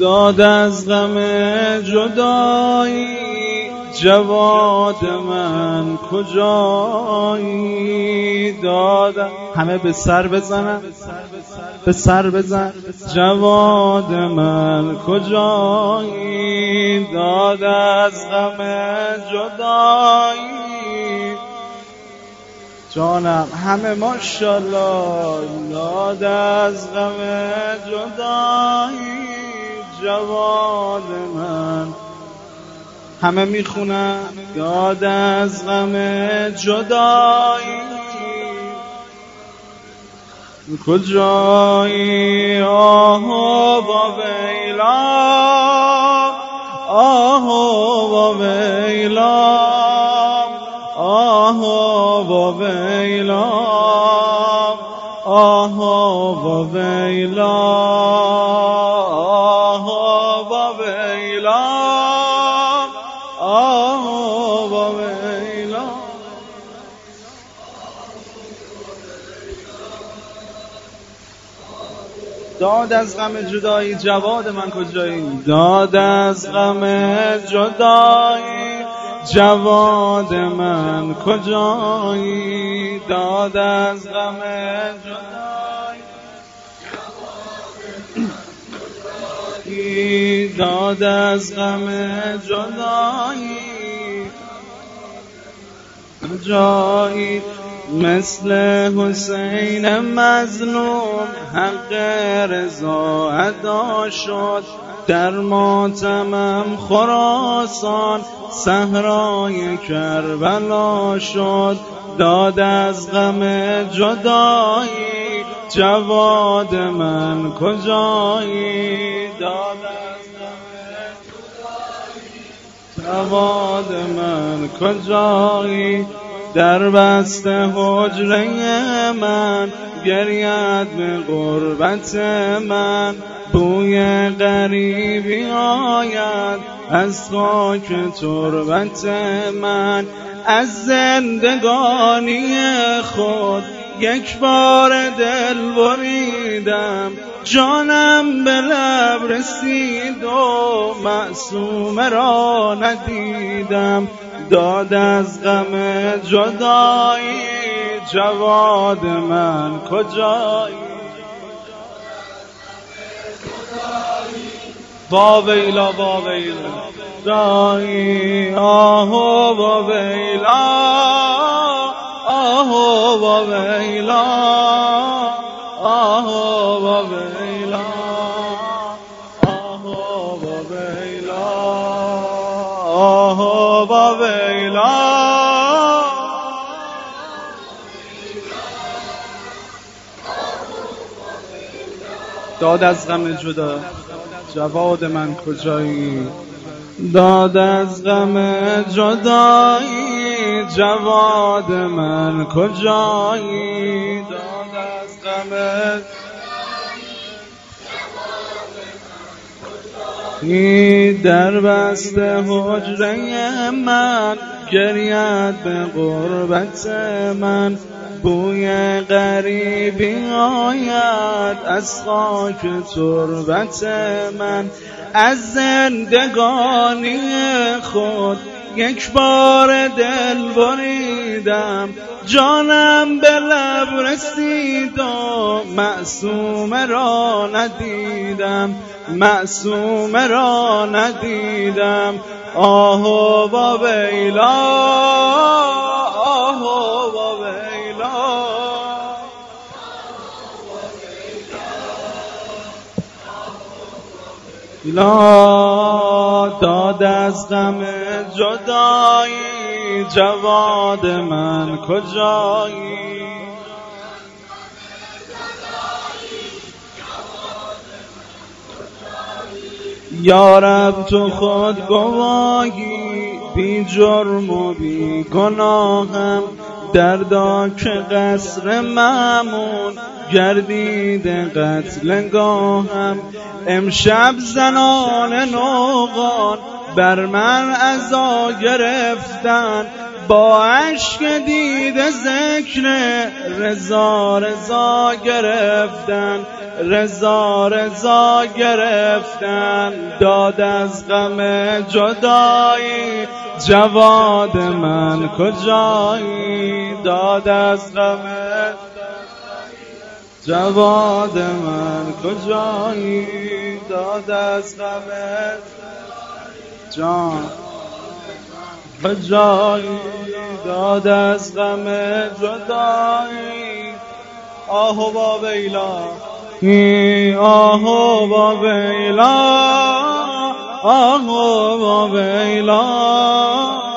داد از غم جدایی جواد من کجایی؟ داد همه به سر بزنن، به سر بزن. جواد من کجایی؟ داد از غم جدایی جانم همه ماشاءالله. داد از غم جدایی جواد من، همه میخونن. داد از غم جدایی کجایی؟ آه و ویلا، آه و ویلا، آه و ویلا، آه و ویلا، آه و ویلا، آه و ویلا. داد از غم جدایی جواد من کجایی؟ داد از غم جدایی جواد من کجایی؟ داد از غم جدایی داد از غم جدایی جایی مثل حسین مظلوم حق رضا ادا شد. در ماتمم خراسان صحرای کربلا شد. داد از غم جدایی جواد من کجایی؟ داد از غم جدایی جواد من کجایی؟ در بست حجره من گرید به غربت من. بوی غریبی آید از خاک تربت من. از زندگانی خود یک بار دل بریدم. جانم به لب رسید و معصومه را ندیدم. داد از غم جدایی جواد من کجایی؟ با ویلا با ویلا جایی آه و ویلا آه و ویلا آه و ویلا آه و ویلا آه و ویلا. داد از غم جدا جواد من کجایی؟ داد از غم جدایی جواد من کجایی؟ داد از غم در بست حجره من گرید به غربت من. بوی غریبی آید از خاک تربت من. از زندگانی خود یک بار دل بریدم. جانم به لب رسید و معصومه را ندیدم. معصومه را ندیدم. آه و ویلا آه و ویلا. لا داد از غم جدایی جواد من کجایی؟ یا رب تو خود گواهی بی جرم و بی گناهم. درداک قصر مامون گردید قتلگاهم. امشب زنان نوقان بر من عزا گرفتن. با اشک دیده ذکر رضا رضا گرفتن. رضا رضا گرفتن، داد از غم جدایی. جواد من کجایی؟ داد از غم جواد من کجایی؟ داد از غم جان کجایی؟ داد از غم جدایی. آهو با ویلا، آهو با ویلا، آهو با ویلا.